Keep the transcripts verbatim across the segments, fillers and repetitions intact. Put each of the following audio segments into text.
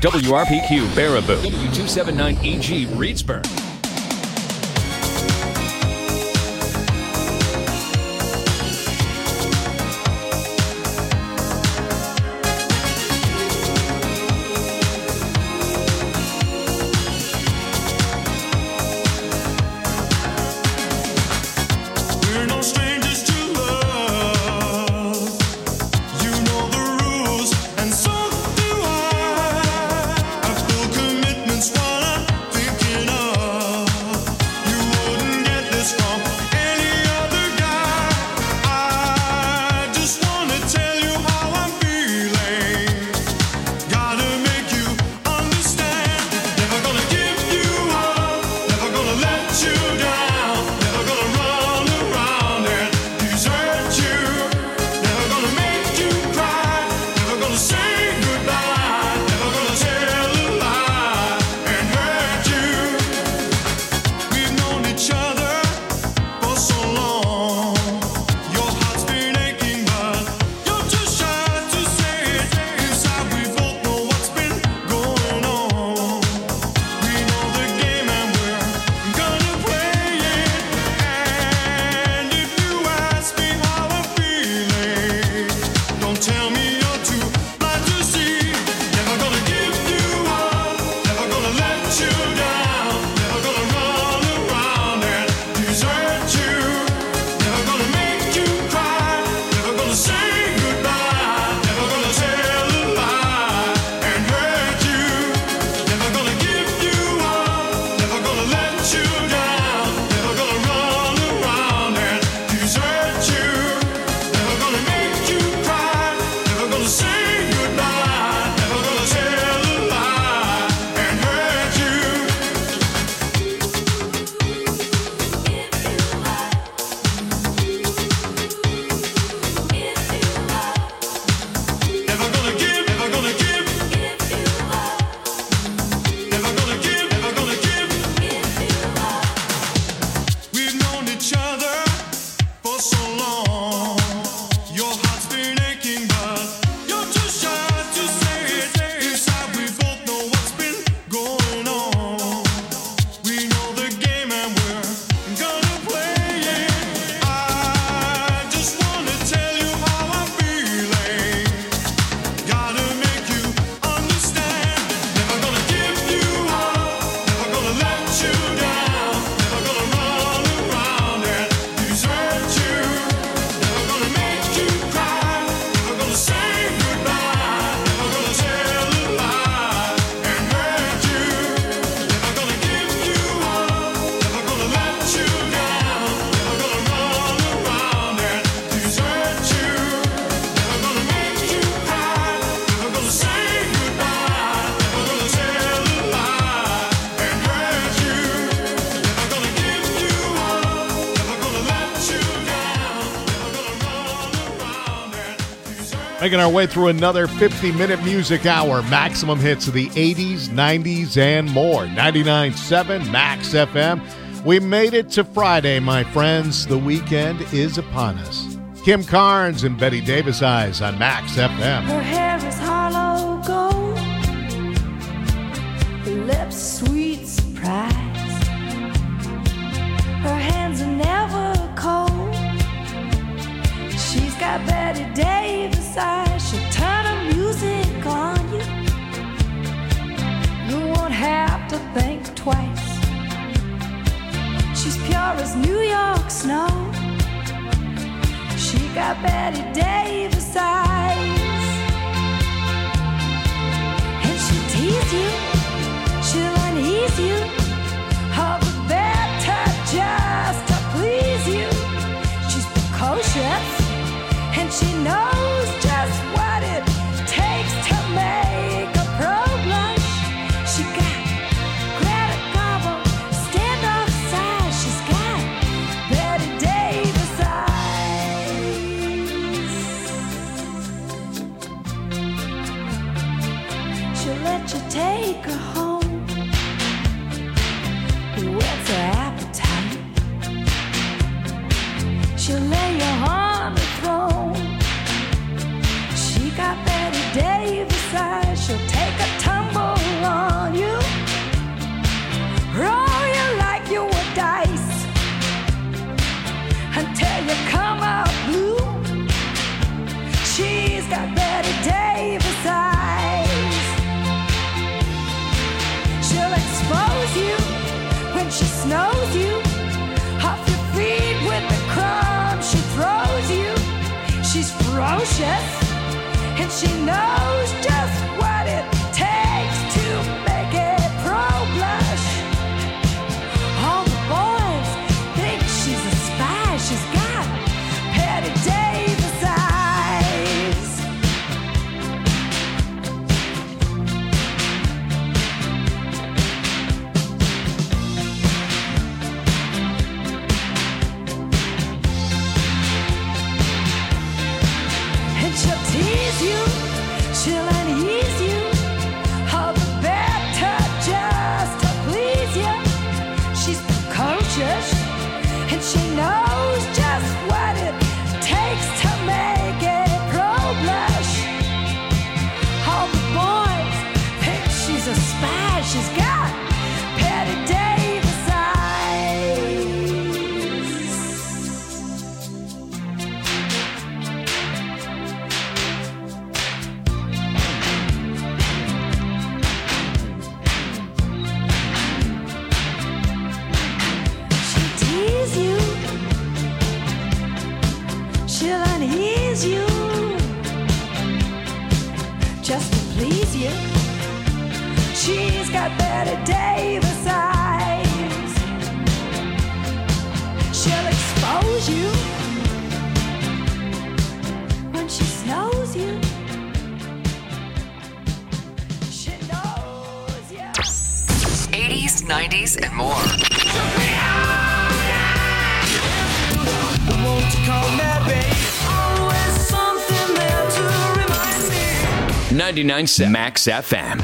W R P Q Baraboo, W two seventy-nine E G Reedsburg. Making our way through another fifty-minute music hour. Maximum hits of the eighties, nineties, and more. ninety-nine point seven Max F M. We made it to Friday, my friends. The weekend is upon us. Kim Carnes and Betty Davis Eyes on Max F M. Her hair is hollow gold. Her lips sweet surprise. Her hands are never cold. She's got Betty Davis eyes. She'll turn her music on you. You won't have to think twice. She's pure as New York snow. She got Betty Davis eyes. And she'll tease you, she'll unease you, all the better just to please you. She's precocious, and she knows just what it takes to make a pro blush. She got Greta Garbo, standoff size. She's got Betty Davis eyes. She'll let you take her home. Whet's her appetite? She'll lay you on the throne. precocious, and she knows just what it takes to make a pro blush. All the boys think she's a spy. She's got Patty Davis eyes. And she'll tease you, she'll unease you, all the better just to please you. She's precocious, and she knows just what it takes to make a pro blush. All the boys think she's a spy. She's got Patty Davis eyes. She'll tease you, she'll unease you, just to please you. She's got Betty Davis eyes. She'll expose you when she snows you. She knows you. eighties, nineties, and more. Won't you call me babe? Always something there to remind me. ninety-nine point seven Max F M.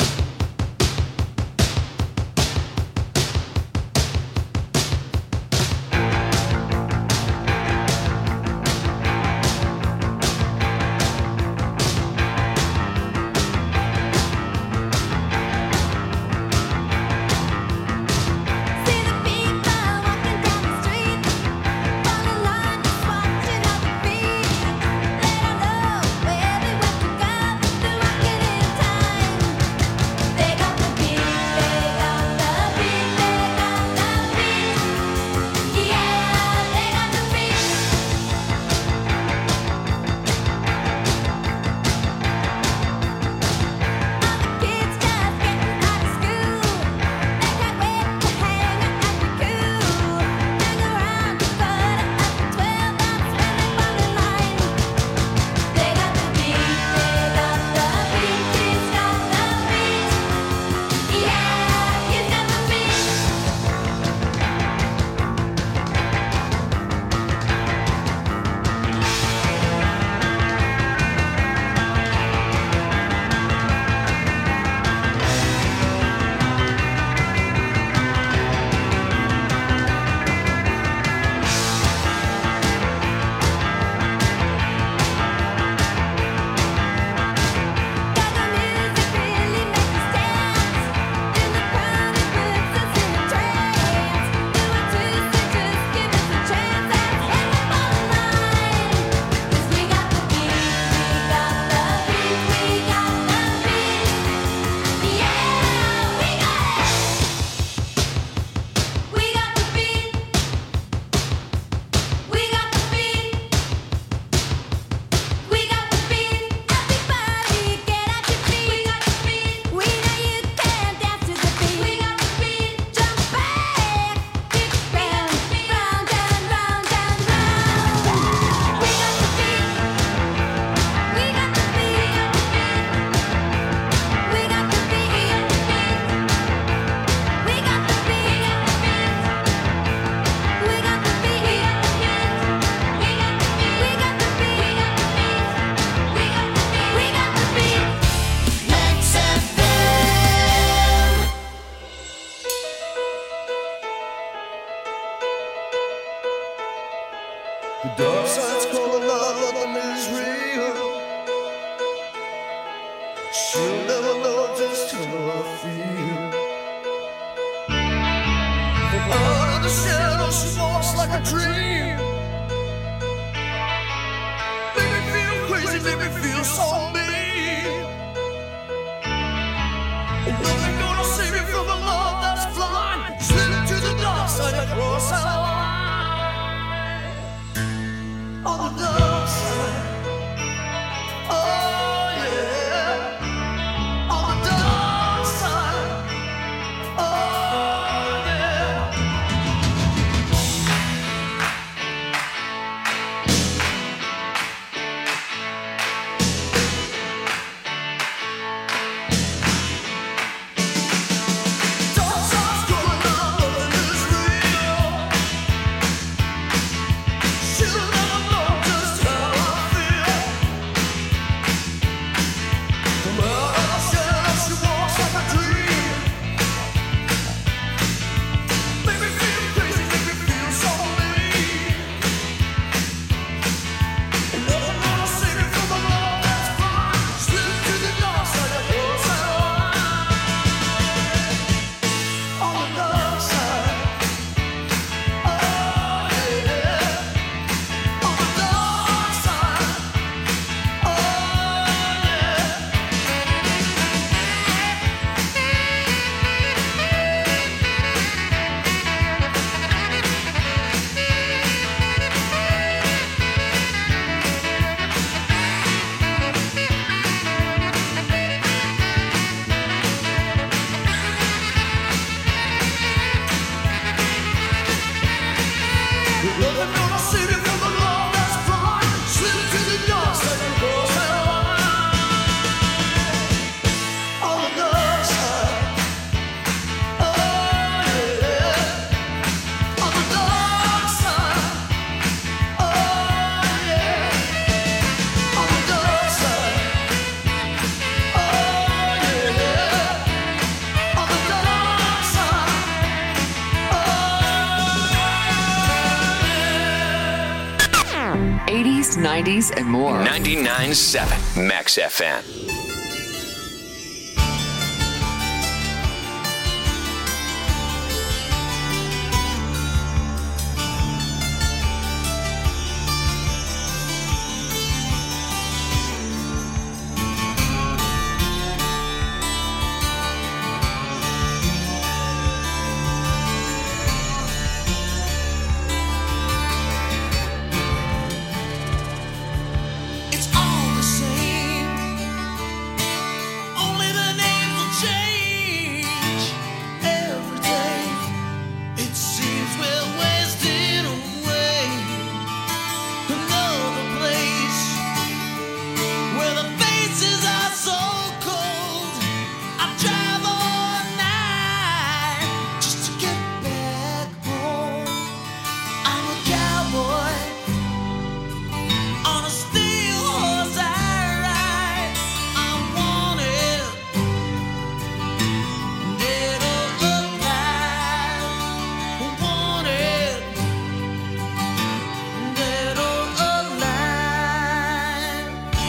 See the people walking down the street, on the line just watching how they feel. They don't know where they went to go. They're walking in time. They got the beat, they got the beat, they got the beat. Yeah, they got the beat. All the kids just getting out of school. They can't wait to hang out at the cool. Hang around the corner after twelve. That's when they fall in line. They got the beat, they got the beat. Kids got the beat. Yeah, kids got the beat. Got the music really makes us dance. In the crowd it puts us in a trance. Do it twisted, just give us a chance. That's when we fall in line. 'Cause we got the beat, we got the beat, we got the beat. Yeah, we got it. We got the beat. We got the beat. We got the beat. Everybody get at your feet. We got the beat. We know you can dance to the beat. We got the beat. Jump back, kick round, round and round and round. We got the beat. We got the beat. We got the beat. We got the beat. We got the beat. We got the beat. We got the beat. We got the beat. Max F M. The dark side's calling out that the misery. She'll never know just how I feel. From out of the shadows, she walks like a dream. Make me feel crazy, make me feel so mean. And nothing gonna save me from the love that's blind. Slip to the dark side across our line. On the dark side. eighties, nineties, and more. ninety-nine point seven Max F M. It's all the same. Only the names will change every day. It seems we're wasting away. Another place where the faces are so cold. I drive all night just to get back home. I'm a cowboy. On a steel horse I ride. I'm wanted, dead or alive. Wanted, dead or alive.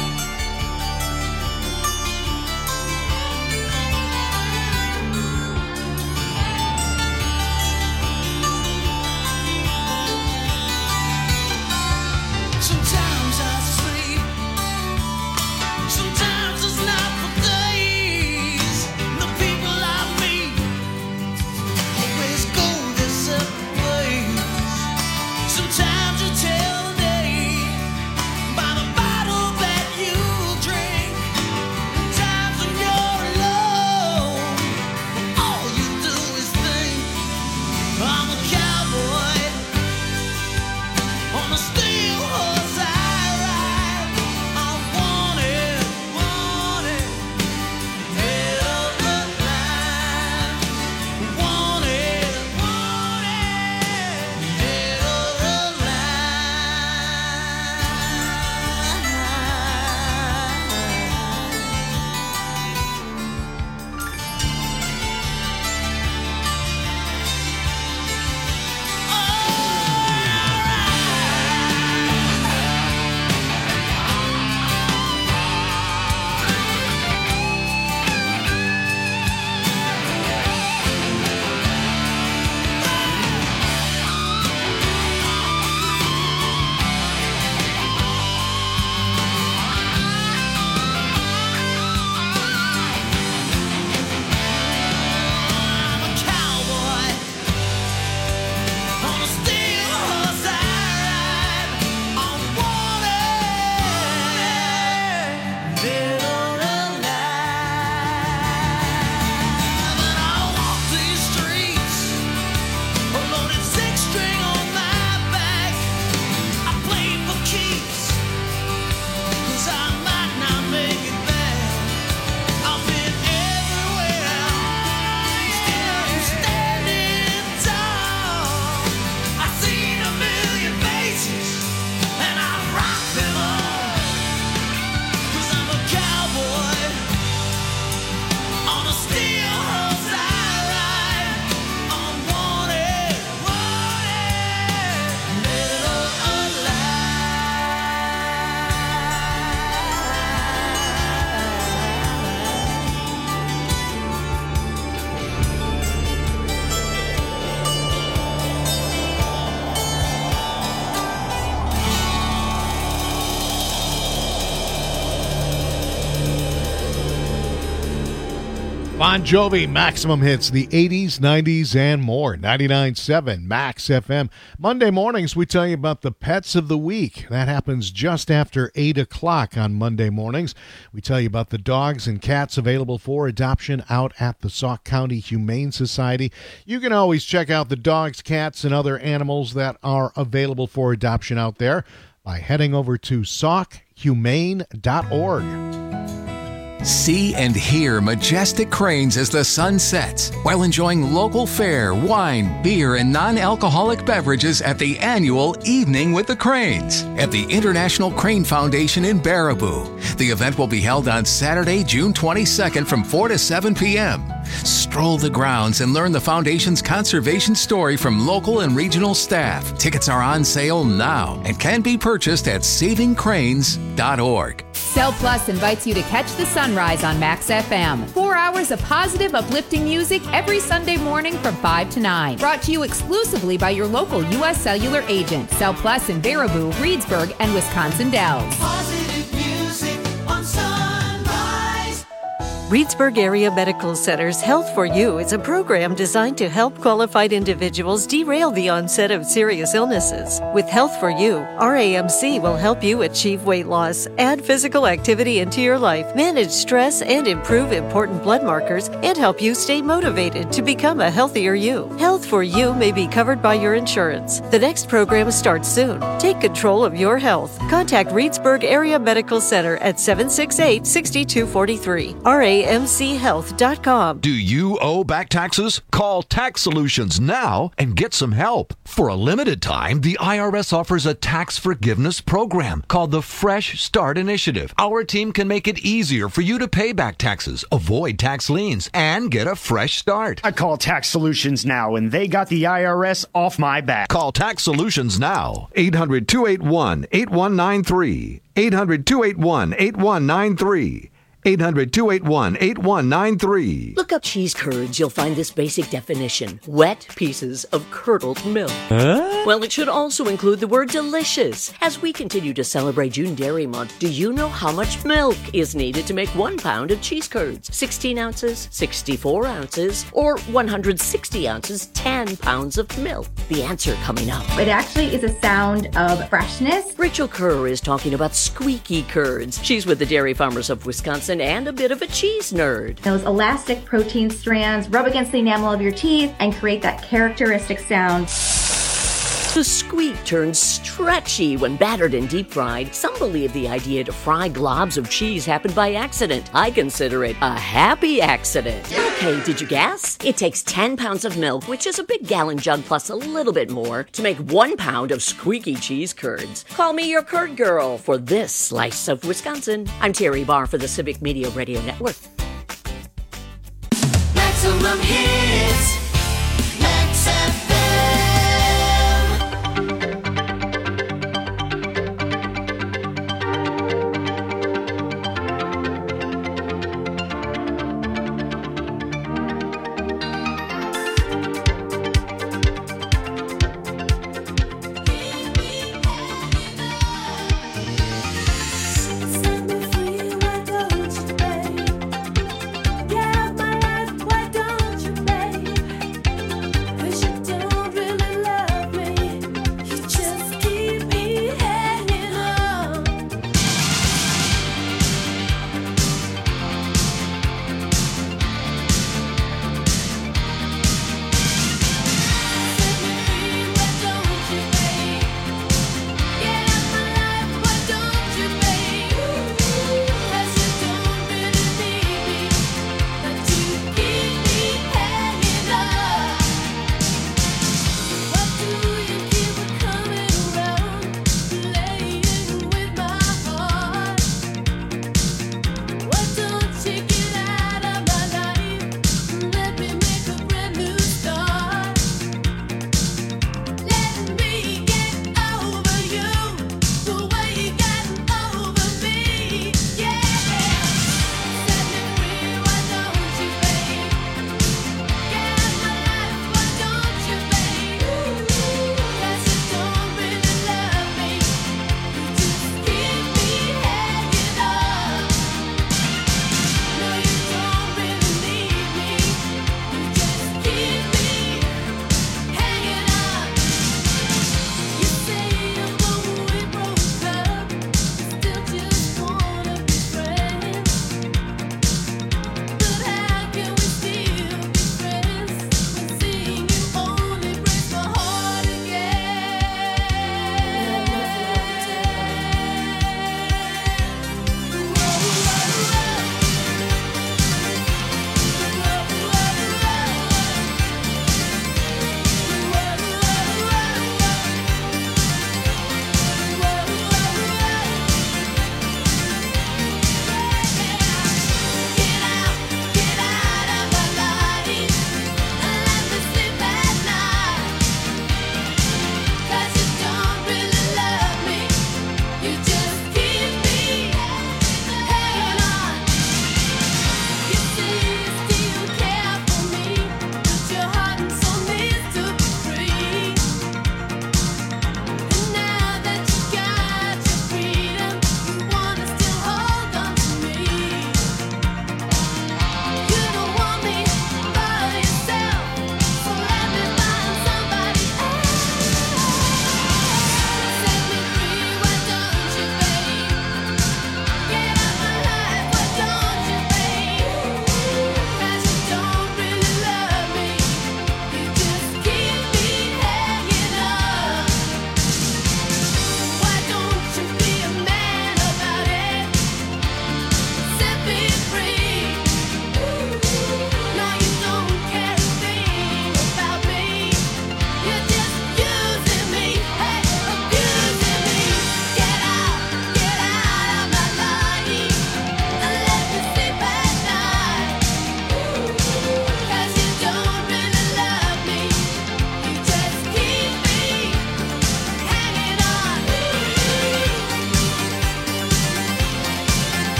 Sometimes I sleep, sometimes it's not for days. The people I meet always go their separate ways. Sometimes you tell the day by the bottle that you drink. Times when you're alone, all you do is think. I'm a cowboy. On a steel horse I ride. I'm wanted, wanted, dead or alive. Wanted, wanted, dead or I'm a cowboy. On a steel horse I ride. I'm wanted, dead or alive. And I walk these streets, a loaded six string on my back. I play for keeps, 'cause I might not make it back. I've been everywhere, still I'm standing tall. I've seen a million faces, and I rock them all. 'Cause I'm a cowboy. On a steel horse I ride. I'm wanted, wanted, dead or Bon Jovi, Maximum Hits, the eighties, nineties, and more. ninety-nine point seven Max F M. Monday mornings, we tell you about the Pets of the Week. That happens just after eight o'clock on Monday mornings. We tell you about the dogs and cats available for adoption out at the Sauk County Humane Society. You can always check out the dogs, cats, and other animals that are available for adoption out there by heading over to sauk humane dot org. See and hear majestic cranes as the sun sets while enjoying local fare, wine, beer, and non-alcoholic beverages at the annual Evening with the Cranes at the International Crane Foundation in Baraboo. The event will be held on Saturday, June twenty-second from four to seven p.m. Strike Stroll the grounds and learn the Foundation's conservation story from local and regional staff. Tickets are on sale now and can be purchased at saving cranes dot org. Cell Plus invites you to catch the sunrise on Max F M. Four hours of positive, uplifting music every Sunday morning from five to nine. Brought to you exclusively by your local U S Cellular agent. Cell Plus in Baraboo, Reedsburg, and Wisconsin Dells. Positive music on Sunrise. Reedsburg Area Medical Center's Health for You is a program designed to help qualified individuals derail the onset of serious illnesses. With Health for You, R A M C will help you achieve weight loss, add physical activity into your life, manage stress, and improve important blood markers, and help you stay motivated to become a healthier you. Health for You may be covered by your insurance. The next program starts soon. Take control of your health. Contact Reedsburg Area Medical Center at seven six eight, six two four three. R A M C health dot com. Do you owe back taxes? Call Tax Solutions now and get some help. For a limited time, the I R S offers a tax forgiveness program called the Fresh Start Initiative. Our team can make it easier for you to pay back taxes, avoid tax liens, and get a fresh start. I call Tax Solutions now, and they got the I R S off my back. Call Tax Solutions now. eight hundred, two eight one, eight one nine three. eight hundred, two eight one, eight one nine three. eight hundred, two eight one, eight one nine three. Look up cheese curds. You'll find this basic definition. Wet pieces of curdled milk. Huh? Well, it should also include the word delicious. As we continue to celebrate June Dairy Month, do you know how much milk is needed to make one pound of cheese curds? sixteen ounces, sixty-four ounces, or one hundred sixty ounces, ten pounds of milk? The answer coming up. It actually is a sound of freshness. Rachel Kerr is talking about squeaky curds. She's with the Dairy Farmers of Wisconsin and a bit of a cheese nerd. Those elastic protein strands rub against the enamel of your teeth and create that characteristic sound. The squeak turns stretchy when battered and deep fried. Some believe the idea to fry globs of cheese happened by accident. I consider it a happy accident. Okay, did you guess? It takes ten pounds of milk, which is a big gallon jug plus a little bit more, to make one pound of squeaky cheese curds. Call me your curd girl for this slice of Wisconsin. I'm Terry Barr for the Civic Media Radio Network. Maximum hits. Max F M. Why don't you, babe? Yeah, my life, why don't you,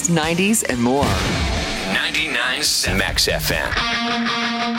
eighties, nineties, and more. ninety-nine point seven Max F M.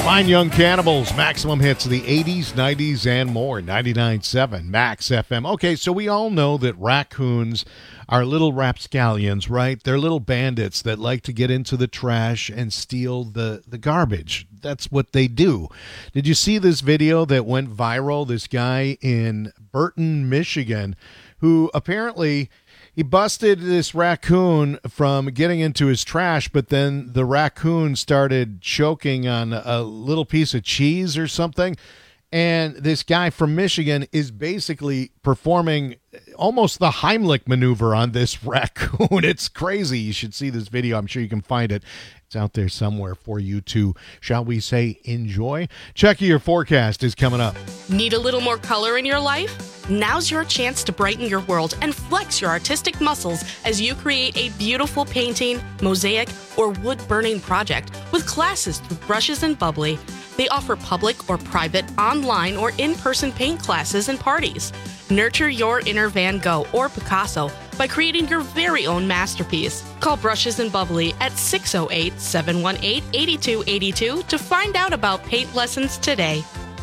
Fine Young Cannibals, maximum hits of the eighties, nineties, and more. ninety-nine point seven Max F M. Okay, so we all know that raccoons are little rapscallions, right? They're little bandits that like to get into the trash and steal the, the garbage. That's what they do. Did you see this video that went viral? This guy in Burton, Michigan, who apparently... he busted this raccoon from getting into his trash, but then the raccoon started choking on a little piece of cheese or something. And this guy from Michigan is basically performing almost the Heimlich maneuver on this raccoon. It's crazy. You should see this video. I'm sure you can find it. It's out there somewhere for you to, shall we say, enjoy. Check your forecast is coming up. Need a little more color in your life? Now's your chance to brighten your world and flex your artistic muscles as you create a beautiful painting, mosaic, or wood-burning project with classes through Brushes and Bubbly. They offer public or private, online, or in-person paint classes and parties. Nurture your inner Van Gogh or Picasso by creating your very own masterpiece. Call Brushes and Bubbly at six oh eight, seven one eight, eight two eight two to find out about paint lessons today.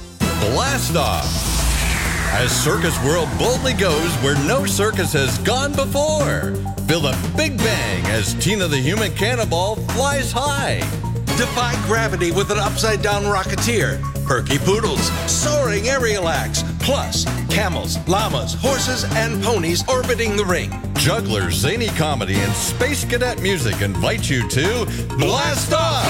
Blast off! As Circus World boldly goes where no circus has gone before. Feel the big bang as Tina the Human Cannonball flies high. Defy gravity with an upside-down rocketeer. Perky poodles, soaring aerial acts. Plus, camels, llamas, horses, and ponies orbiting the ring. Jugglers, zany comedy, and space cadet music invite you to Blast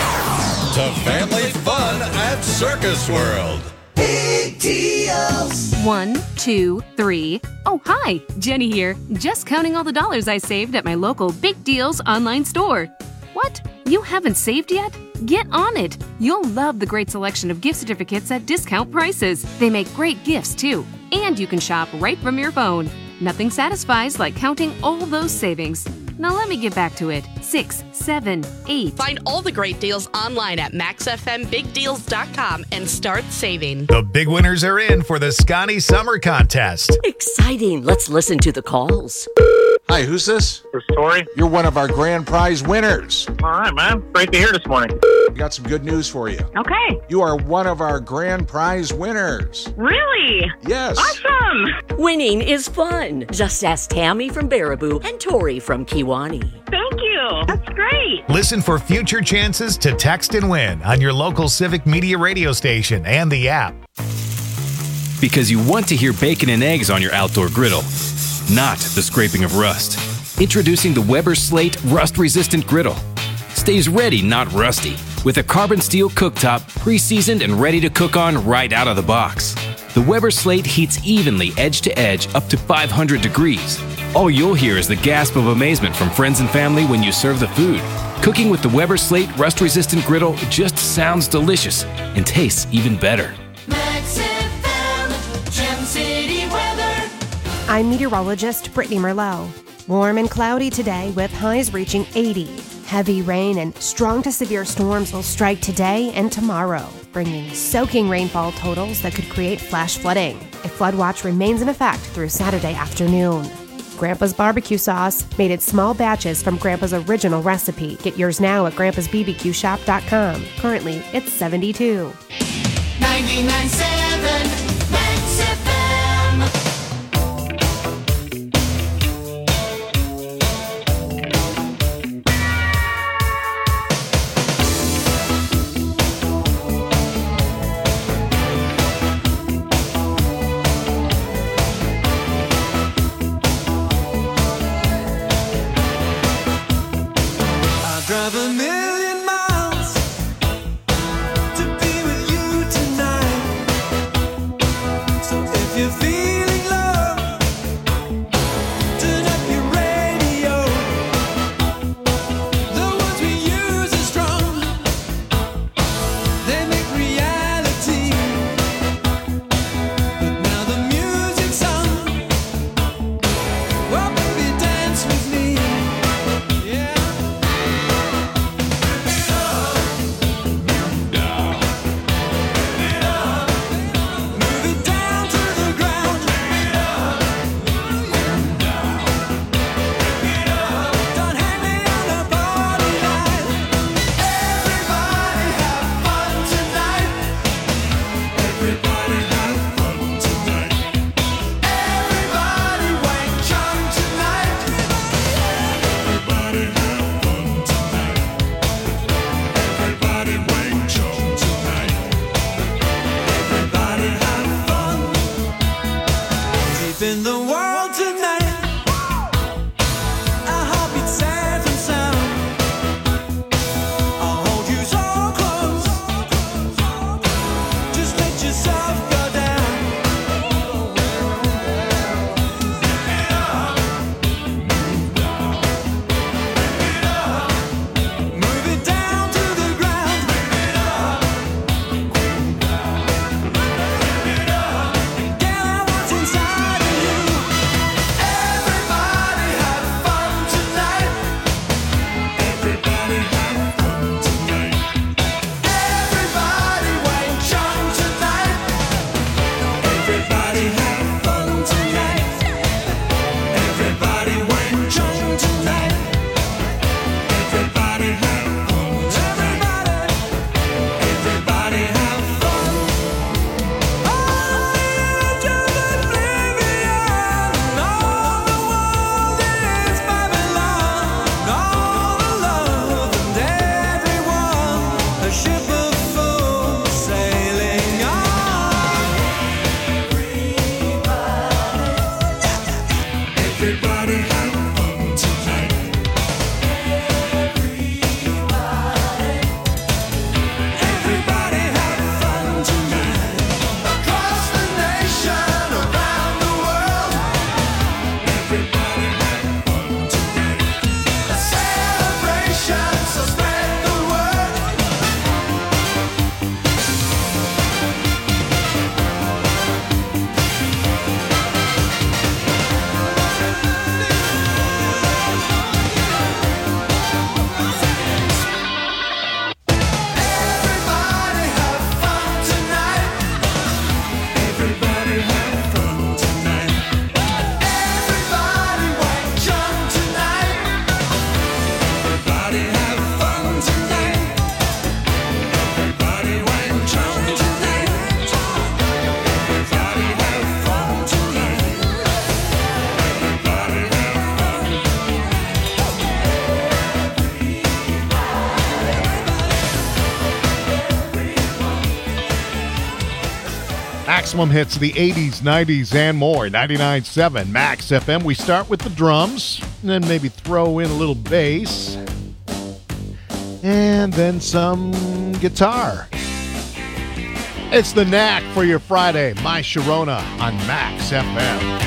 Off! To family fun at Circus World. Big deals. One, two, three. Oh, hi, Jenny here. Just counting all the dollars I saved at my local Big Deals online store. What? You haven't saved yet? Get on it. You'll love the great selection of gift certificates at discount prices. They make great gifts, too. And you can shop right from your phone. Nothing satisfies like counting all those savings. Now let me get back to it. Six, seven, eight. Find all the great deals online at max f m big deals dot com and start saving. The big winners are in for the Scotty Summer Contest. Exciting. Let's listen to the calls. Hi, who's this? This is Tori. You're one of our grand prize winners. All right, man. Great to hear this morning. We got some good news for you. Okay. You are one of our grand prize winners. Really? Yes. Awesome. Winning is fun. Just ask Tammy from Baraboo and Tori from Kiwani. Thank you. That's great. Listen for future chances to text and win on your local Civic Media radio station and the app. Because you want to hear bacon and eggs on your outdoor griddle, not the scraping of rust. Introducing the Weber Slate Rust-Resistant Griddle. Stays ready, not rusty, with a carbon steel cooktop, pre-seasoned and ready to cook on right out of the box. The Weber Slate heats evenly edge to edge up to five hundred degrees. All you'll hear is the gasp of amazement from friends and family when you serve the food. Cooking with the Weber Slate Rust-Resistant Griddle just sounds delicious and tastes even better. Max F M, Gem City weather. I'm meteorologist Brittany Merlot. Warm and cloudy today with highs reaching eighty. Heavy rain and strong to severe storms will strike today and tomorrow, bringing soaking rainfall totals that could create flash flooding. A flood watch remains in effect through Saturday afternoon. Grandpa's barbecue sauce, made in small batches from Grandpa's original recipe. Get yours now at grandpas b b q shop dot com. Currently, it's seventy-two. ninety-nine point seven Max F M. Drive a million miles to be with you tonight. Maximum hits of the eighties, nineties, and more. ninety-nine point seven Max F M. We start with the drums, and then maybe throw in a little bass, and then some guitar. It's the Knack for your Friday. My Sharona on Max F M.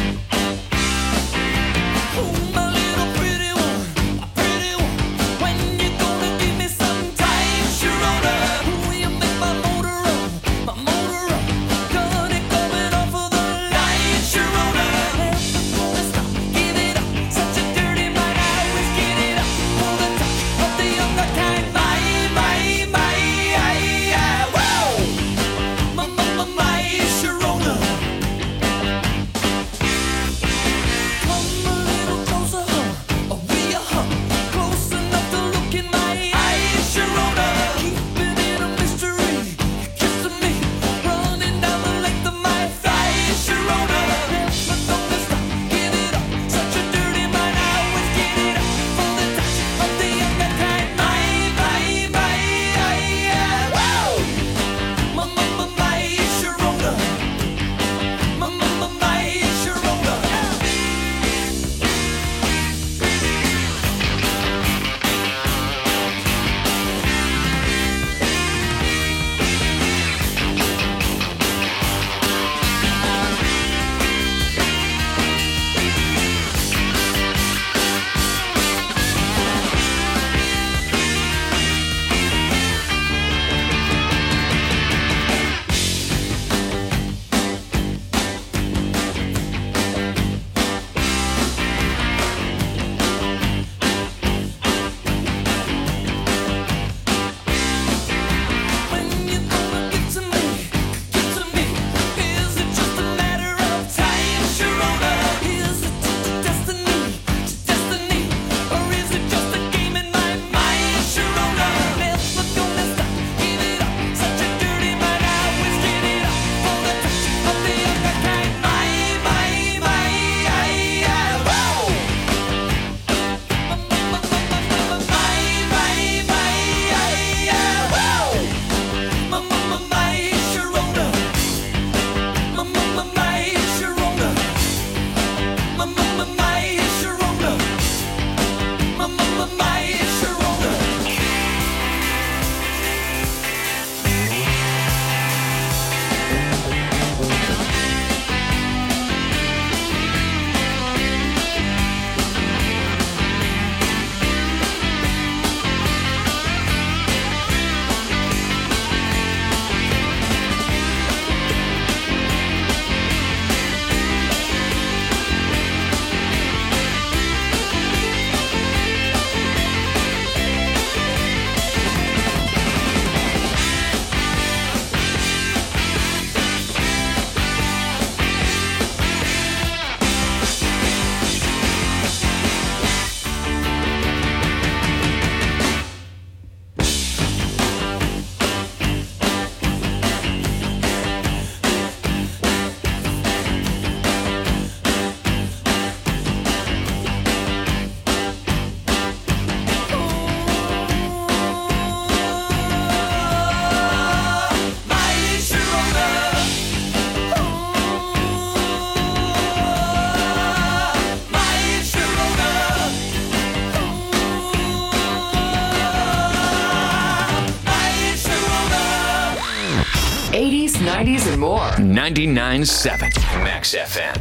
eighties, nineties, and more. ninety-nine point seven Max F M.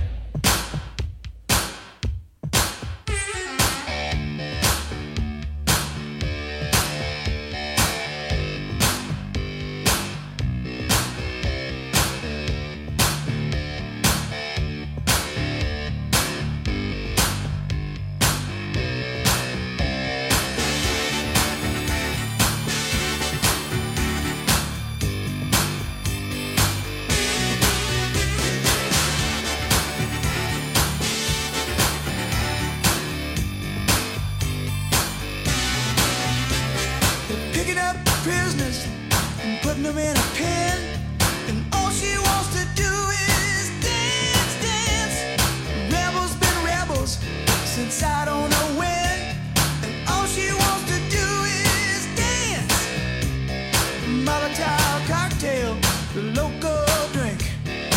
Molotov cocktail, the local drink.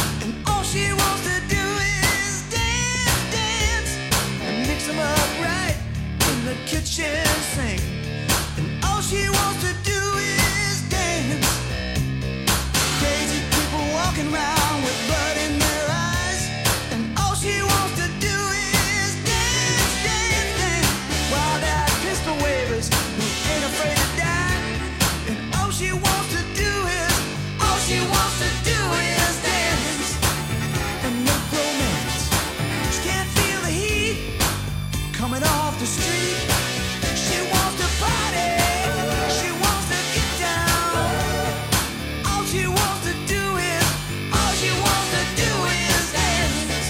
kitchen sink, and all she wants to do is dance. Crazy people walking around with blood in their eyes, and all she wants to do is dance, dance, dance. Wild-eyed pistol wavers who ain't afraid to die, and all she wants to do is, all she wants to do is dance and make romance. She can't feel the heat coming off the street. She wants to party, she wants to get down. All she wants to do is, all she wants to do is dance.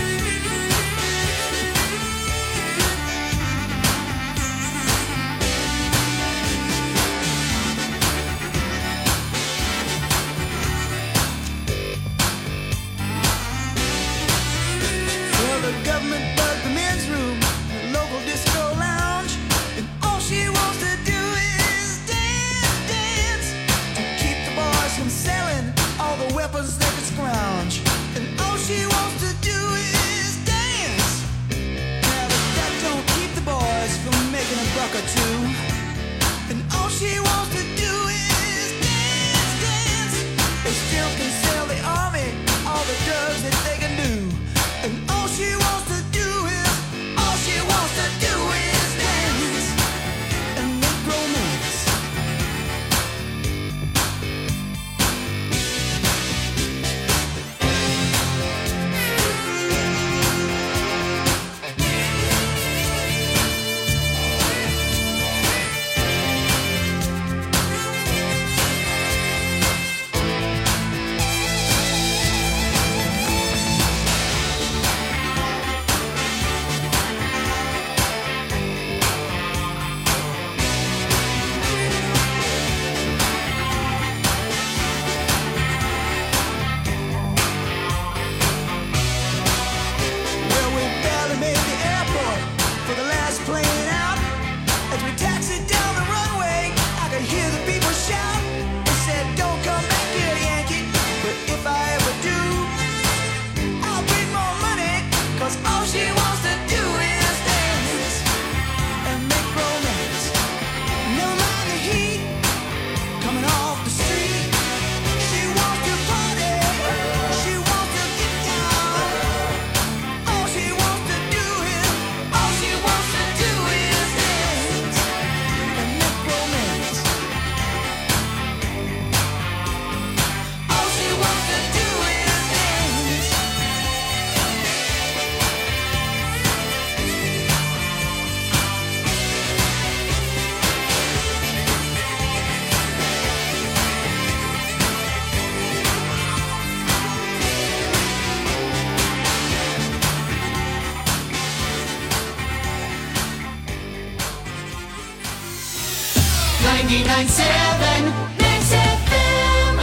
Well, the government bugged the men's room, the local disco lounge, and all she wants to do is dance, dance, to keep the boys from selling all the weapons they could scrounge. And all she wants to do is dance. Now, but that don't keep the boys from making a buck or two. And all she wants to do is dance, dance. They still can sell the army all the drugs that they can do. And all she wants to do is, all she wants to do is dance and make romance. Well, we barely made the airport for the last plane out. As we taxied down the runway, I could hear the people shout. They said, "Don't come back here, Yankee, but if I ever do, I'll bring more money, 'cause all she wants to do is dance and make romance. Never mind the heat coming off the street. She wants to party, she wants to get down. All she wants to do is, all she wants to do is dance and make romance. All she wants to do is dance. ninety-nine seven Max F M.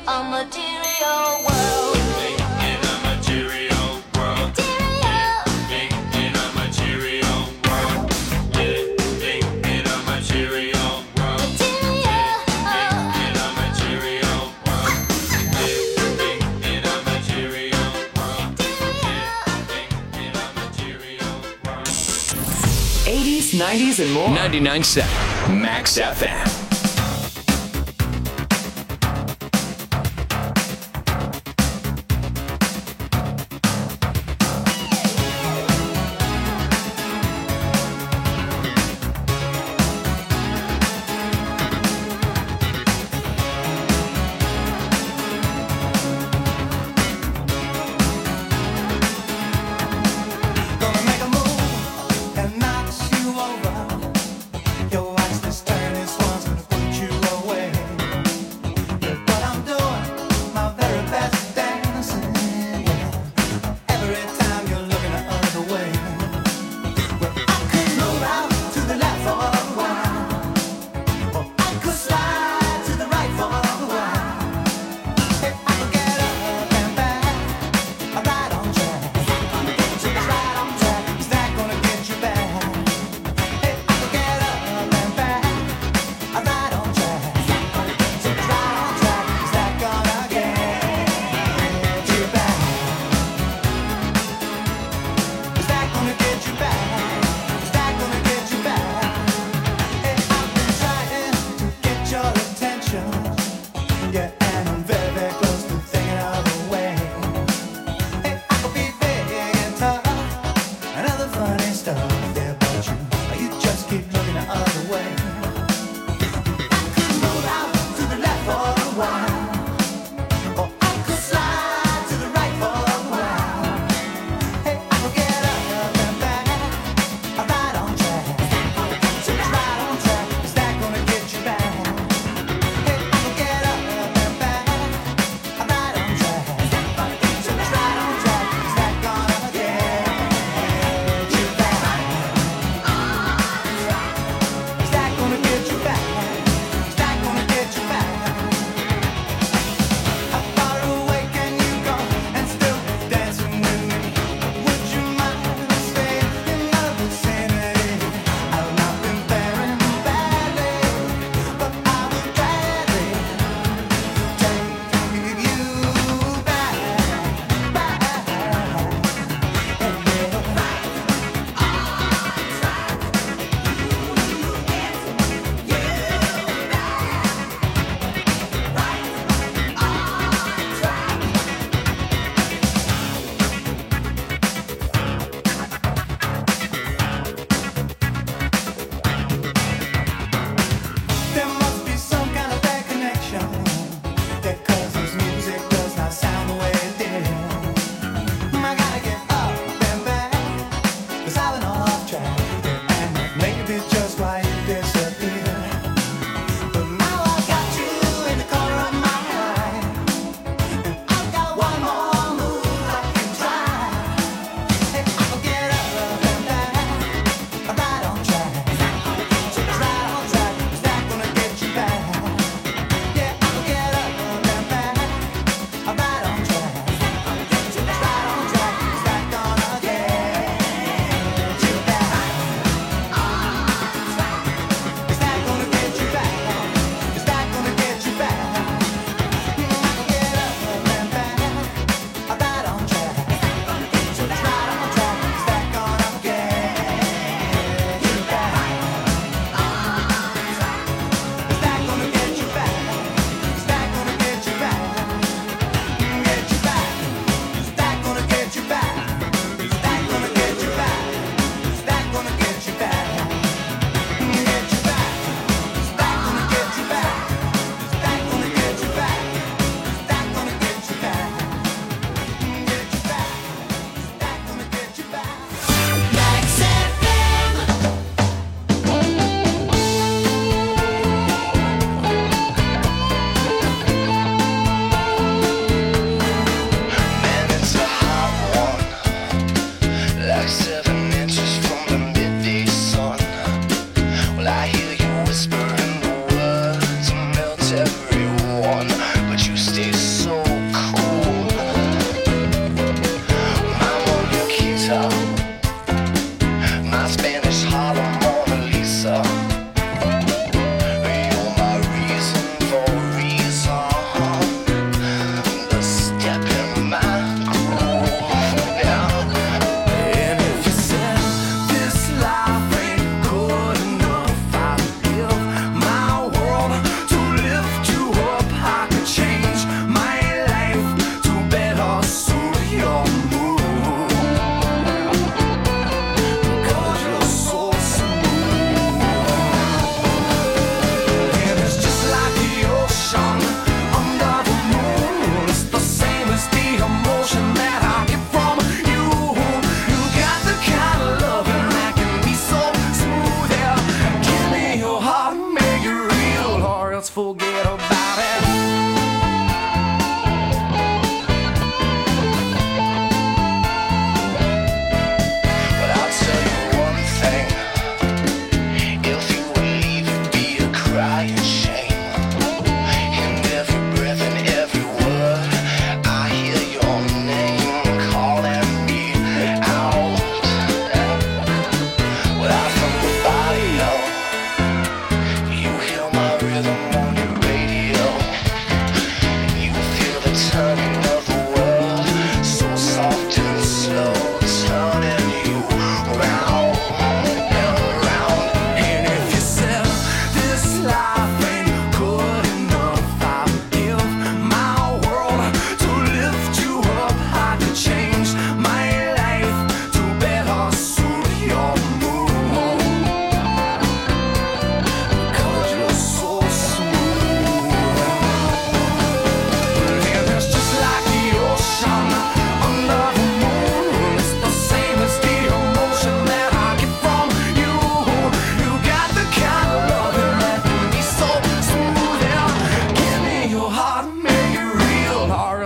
a material world. In a material world. Living in a material world. Living in a material world. Living in a material world. Living in a material world. Living in a material world. eighties, nineties, and more. ninety-nine point seven Max F M. Gonna make a move and knock you over. Yo, watch this turn, this one's gonna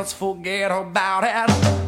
let's forget about it.